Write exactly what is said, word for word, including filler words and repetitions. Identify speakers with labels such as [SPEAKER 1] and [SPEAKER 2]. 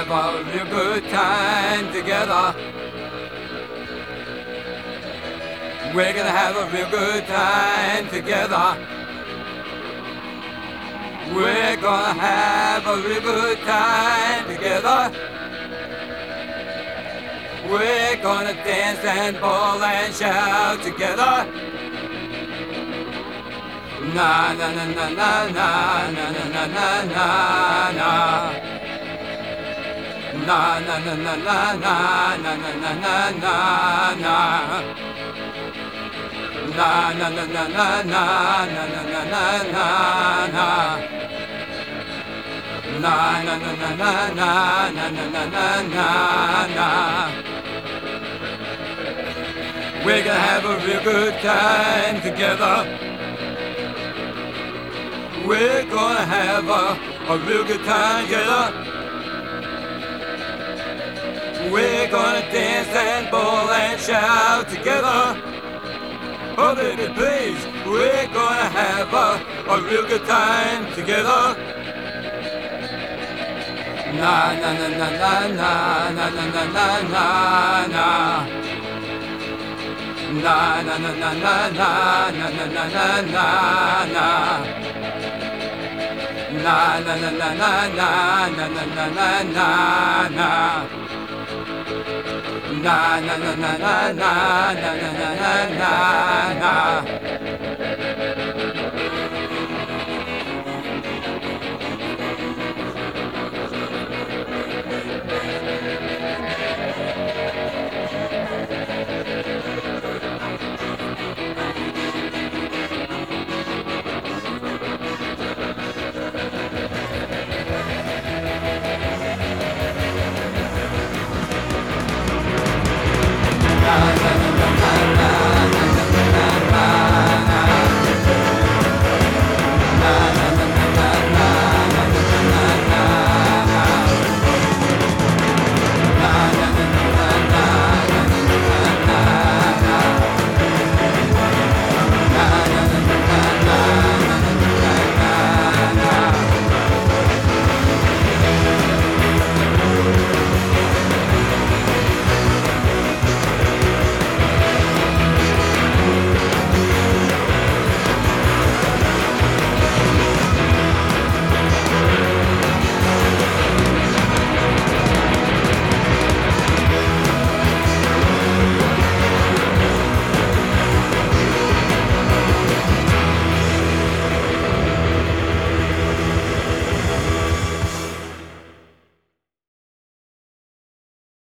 [SPEAKER 1] have a real good time together. We're gonna have a real good time together. We're gonna have a real good time together. We're gonna dance and ball and shout together. Na na na na na na na na na na na. Na na na na na na na na na na na. Na na na na na na na na na na na. Na na na na na na na na na na na. We're gonna have a real good time together. We're gonna have a, a real good time together. We're gonna dance and ball and shout together. Oh baby please, we're gonna have a, a real good time together. Na na na na na na na na na na na na. Na na na na na na na na na na na na. Na na na na na na na na na na na na. Na na na na na na na na na na na.